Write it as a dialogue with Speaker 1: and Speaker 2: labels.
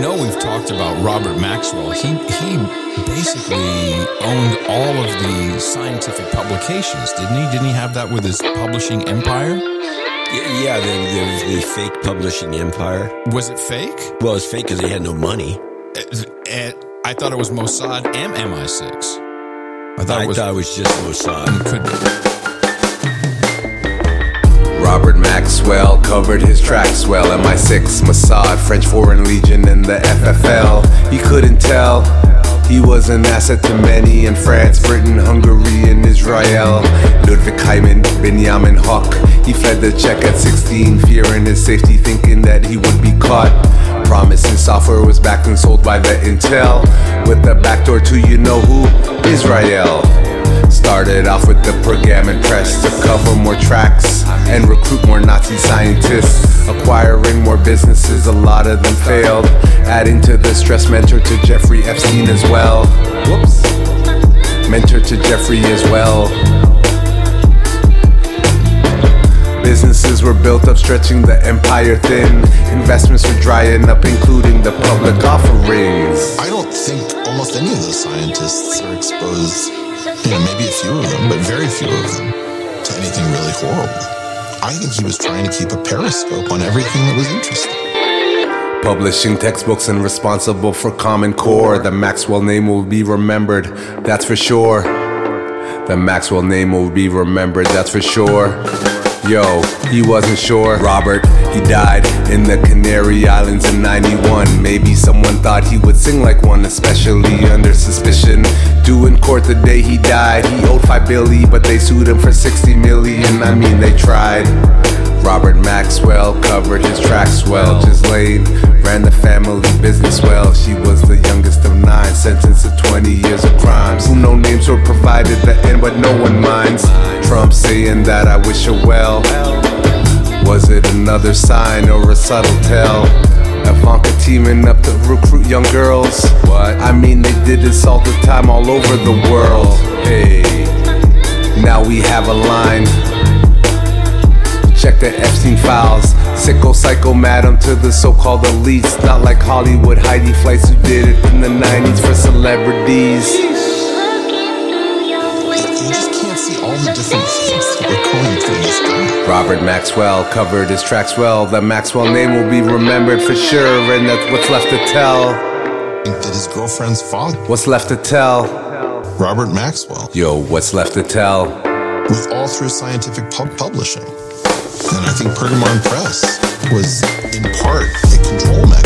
Speaker 1: know we've talked about Robert Maxwell. He basically owned all of the scientific publications, didn't he? Didn't he have that with his publishing empire?
Speaker 2: Yeah, the fake publishing empire.
Speaker 1: Was it fake?
Speaker 2: Well, it's fake because he had no money.
Speaker 1: I thought it was Mossad and MI6.
Speaker 2: I thought it was just Mossad.
Speaker 3: Robert Maxwell covered his tracks well. MI6, Mossad, French Foreign Legion, and the FFL. He couldn't tell. He was an asset to many in France, Britain, Hungary, and Israel. Ludwig Hyman, Benjamin Hock. He fled the Czech at 16, fearing his safety, thinking that he would be caught. Promising software was backed and sold by the Intel, with the backdoor to you know who, Israel. Started off with the Pergamon press to cover more tracks and recruit more Nazi scientists. Acquiring more businesses, a lot of them failed. Adding to the stress, mentor to Jeffrey Epstein as well. Whoops. Mentor to Jeffrey as well. Businesses were built up, stretching the empire thin. Investments were drying up, including the public offerings.
Speaker 4: I don't think almost any of those scientists are exposed, maybe a few of them, but very few of them, to anything really horrible. I think he was trying to keep a periscope on everything that was interesting.
Speaker 3: Publishing textbooks and responsible for Common Core. The Maxwell name will be remembered, that's for sure. The Maxwell name will be remembered, that's for sure. Yo, he wasn't sure. Robert, he died in the Canary Islands in 91. Maybe someone thought he would sing like one, especially under suspicion. Due in court the day he died. He owed $5 billion, but they sued him for $60 million. I mean, they tried. Robert Maxwell covered his tracks well. Ghislaine ran the family business well. She was the youngest of 9, sentenced to 20 years of crimes. Who no names were provided at the end, but no one minds. Trump saying that I wish her well. Was it another sign or a subtle tell? Ivanka teaming up to recruit young girls. What? I mean, they did this all the time, all over the world. Hey, now we have a line. Check the Epstein files. Sicko, psycho, madam to the so-called elites. Not like Hollywood Heidi Fleiss who did it in the 90s for celebrities.
Speaker 4: You just can't see all the different things that were going through this guy.
Speaker 3: Robert Maxwell covered his tracks well. The Maxwell name will be remembered for sure, and that's what's left to tell.
Speaker 4: I think that his girlfriend's father,
Speaker 3: What's left to tell?
Speaker 4: Robert Maxwell,
Speaker 3: Yo, what's left to tell?
Speaker 4: was all through scientific publishing. And I think Pergamon Press was, in part, a control mechanism.